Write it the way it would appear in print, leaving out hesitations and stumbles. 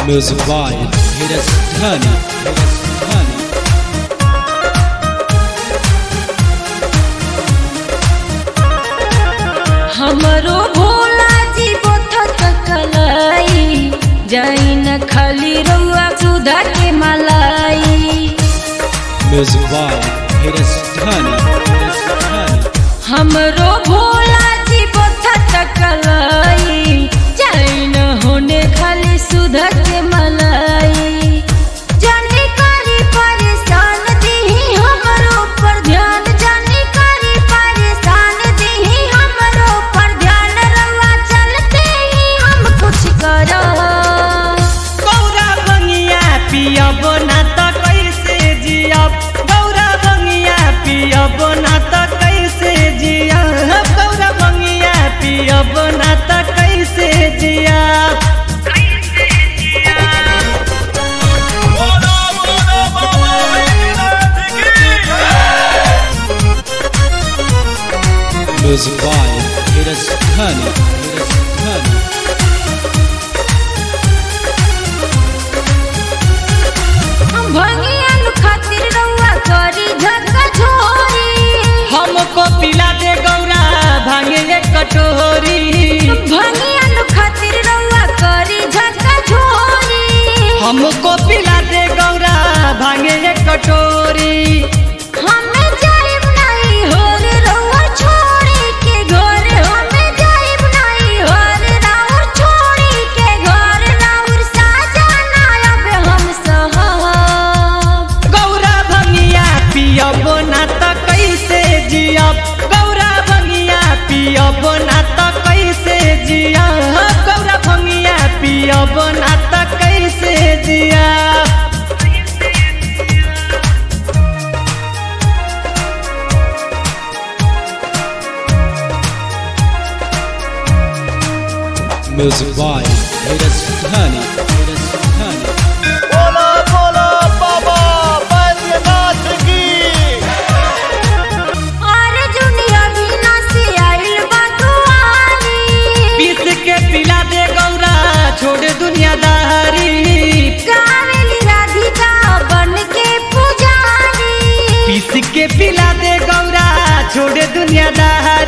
Music by Hiras Dhani. हमरो भोला जी बोथक कलाई जाई न खाली रउआ सुधा के मलाई। Music by Hiras Dhani. हमरो भोला जी बोथक कलाई जाई न होने खाली सुधा के मलाई। जाने करी परेशान दीही हमरो पर ध्यान, जाने करी परेशान दीही हमरो पर ध्यान, रउआ चलते ही हम कुछ करो। गौरा बंगिया पियब ना त कैसे जियब, गौरा बंगिया पियब ना त कैसे जियब, गौरा बंगिया पियब ना त कैसे जियब। Music by Hiras Dhani. भंगिया खातिर रउआ करी झक्का झोरी, हमको पिला दे गौरा भांगे एक कटोरी। भंगिया खातिर रउआ करी झक्का झोरी, हमको पिला दे गौरा भांगे एक कटोरी। हमें जाइब नहीं होर रउआ छोड़ी के घर, हमें जाइब नहीं होर राउर छोड़ी के घर, राउर साजना अब हम सहब। गौरा भंगिया पियब ना त कैसे जियब, गौरा भंगिया पियब ना त कैसे जियब, गौरा भंगिया पियब ना त कैसे जियब। Music by Hiras Dhani. बोला बोला बाबा बैद्यनाथ की। और दुनिया बिना से आइल बा दुआरी, पीस के पिला दे गौरा छोड़ दुनियादारी। गावेली राधिका बन के पुजारी, पीस के पिला दे गौरा छोड़ दुनियादारी।